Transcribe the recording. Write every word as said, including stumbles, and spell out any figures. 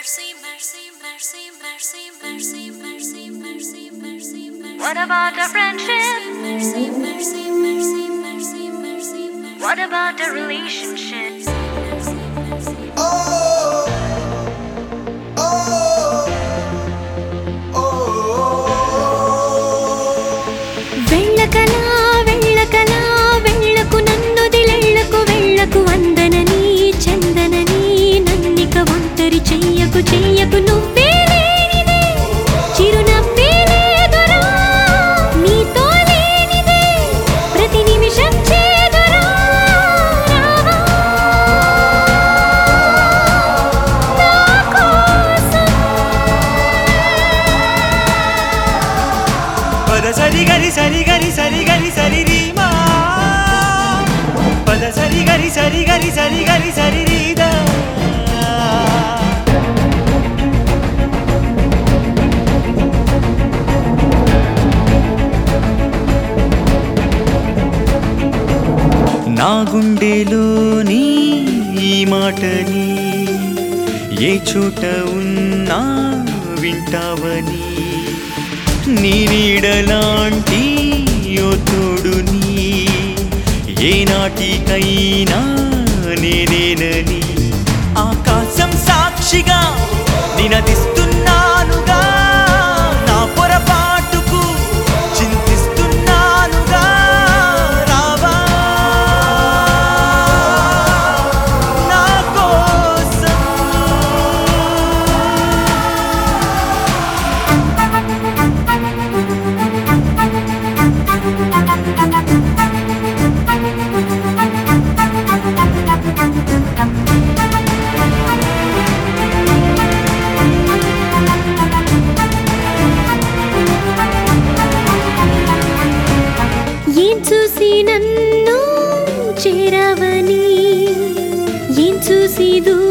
mercy, mercy, mercy, mercy, mercy, mercy, mercy, mercy, mercy. What about the friendship? Mercy, mercy, mercy, mercy, mercy, mercy. What about the relationship? Oh, oh, oh. వెళ్ళకలా వెళ్ళకలా వెళ్ళకు నన్నొదిలెళ్ళకు వెళ్ళకు వందనని చందనని నన్నిక ఒంటరి చెయ్యకు చెయ్యకు నువ్వే లేనిదే చిరునవ్వే లేదురా నీతో లేనిదే ప్రతి నిమిషం చేదురా రావా నా కోసం పద సరి గరి సరి గరి సరి గరి సరి రీమా పద సరి గరి సరి గరి సరి గరి సరి రీదా నా గుండెలోని ఈ మాటని ఏ చోట ఉన్నా వింటావని నీ నీడలాంటి ఓ తోడుని ఏ నాటికైనా నేనేనని ఆకాశం సాక్షిగా నినదిస్తున్నానుగా నా పొరపాటుకు చింతిస్తున్నానుగా రావా నా కోసం ఏం చూసి నన్ను చేరావని ఏం చూసి దూ